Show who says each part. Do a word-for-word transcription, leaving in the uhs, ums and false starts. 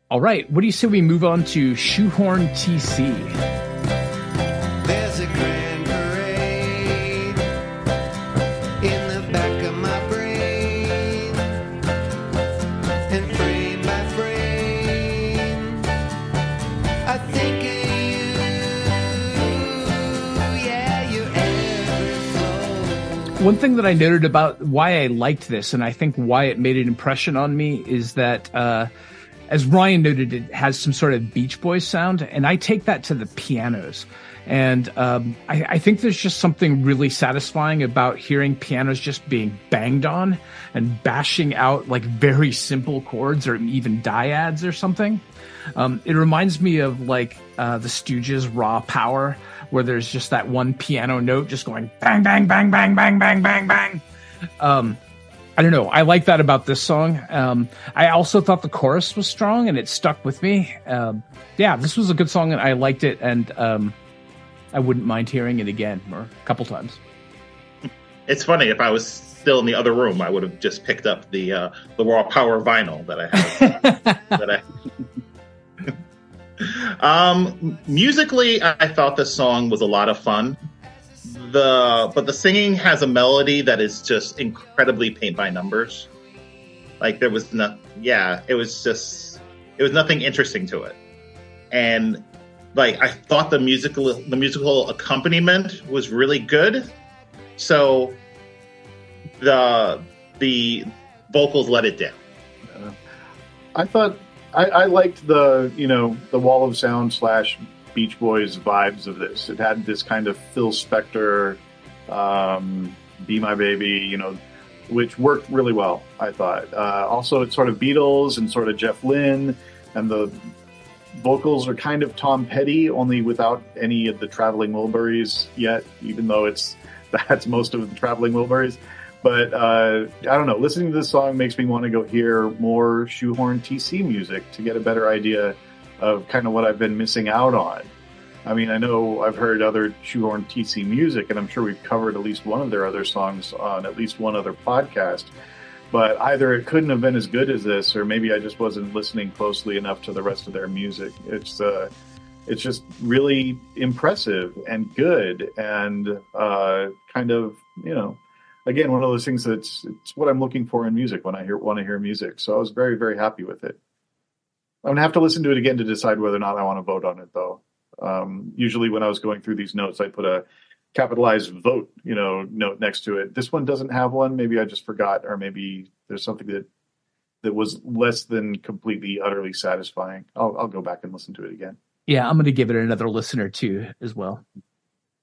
Speaker 1: All right, what do you say we move on to Shoehorn T C?
Speaker 2: There's a grand parade in the back of my brain, and frame by frame I think of you, yeah, you ever flow.
Speaker 1: One thing that I noted about why I liked this, and I think why it made an impression on me, is that uh as Ryan noted, it has some sort of Beach Boys sound, and I take that to the pianos. And um, I, I think there's just something really satisfying about hearing pianos just being banged on and bashing out like very simple chords or even dyads or something. Um, it reminds me of like uh, the Stooges' Raw Power, where there's just that one piano note just going bang, bang, bang, bang, bang, bang, bang, bang. Um, I don't know. I like that about this song. Um, I also thought the chorus was strong and it stuck with me. Um, yeah, this was a good song and I liked it, and um, I wouldn't mind hearing it again or a couple times.
Speaker 3: It's funny, if I was still in the other room, I would have just picked up the uh, the Raw Power vinyl that I have. that I... um, musically, I thought this song was a lot of fun. The but the singing has a melody that is just incredibly paint by numbers. Like there was no, yeah, it was just it was nothing interesting to it, and like I thought the musical the musical accompaniment was really good. So the the vocals let it down.
Speaker 4: Uh, I thought I, I liked the you know the Wall of Sound slash Beach Boys vibes of this. It had this kind of Phil Spector, um, Be My Baby, you know, which worked really well, I thought. Uh, also, it's sort of Beatles and sort of Jeff Lynne, and the vocals are kind of Tom Petty, only without any of the Traveling Wilburys yet, even though it's that's most of the Traveling Wilburys. But uh, I don't know, listening to this song makes me want to go hear more Shoehorn T C music to get a better idea of kind of what I've been missing out on. I mean, I know I've heard other Shoehorn T C music, and I'm sure we've covered at least one of their other songs on at least one other podcast, but either it couldn't have been as good as this, or maybe I just wasn't listening closely enough to the rest of their music. It's uh, it's just really impressive and good, and uh, kind of, you know, again, one of those things that's it's what I'm looking for in music when I hear want to hear music. So I was very, very happy with it. I'm going to have to listen to it again to decide whether or not I want to vote on it, though. Um, usually when I was going through these notes, I put a capitalized vote, you know, note next to it. This one doesn't have one. Maybe I just forgot, or maybe there's something that that was less than completely, utterly satisfying. I'll, I'll go back and listen to it again.
Speaker 1: Yeah, I'm going to give it another listen or two as well.